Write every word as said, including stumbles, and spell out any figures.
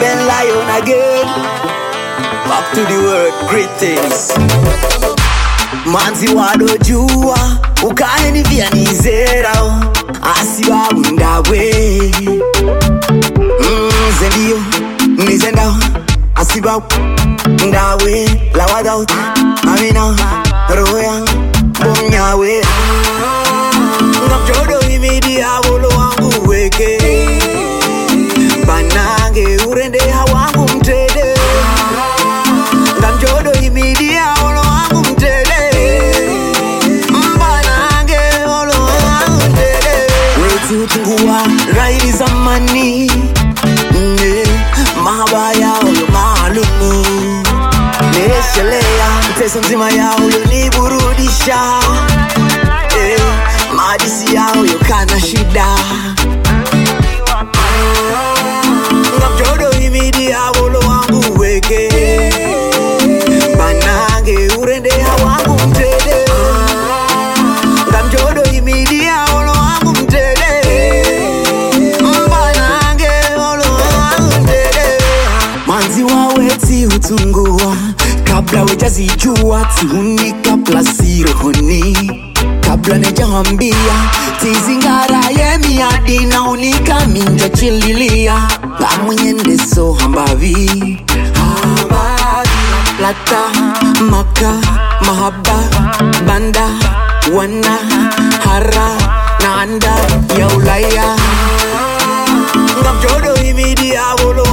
lion, lion again. Back to the word, greetings. Manzi wado jua, ukaeni vya nizera, asiwa undawe. Mm, zendio, nizenda, asiba undawe, lawada, amina, roya, bomnyawe. Ngapjodo imidi awolo wangu weke, banange urende hawangu mtede. Ngapjodo imidi awolo wangu mtede, banange awolo wangu mtede. Wetu tungua raili zamani, ne mahabaya olo malumu. Neshelea teso nzima ya olo niburudisha. Madisi yao yokana shida. Ngapjodo imidi awolo wangu weke, banange urende hawangu mtede. Ngapjodo imidi awolo wangu mtede, banange awolo wangu mtede. Manzi waweti utungua, kabla wejazijua tuni kabla sirohoni. Kabla nejambia tizingara yemi adina unika minja chililia. Pamwenyende so hambavi Hambavi Lata, maka, mahaba, banda, wana, hara, naanda, ya ulaya. Ngapjodo imidi awolo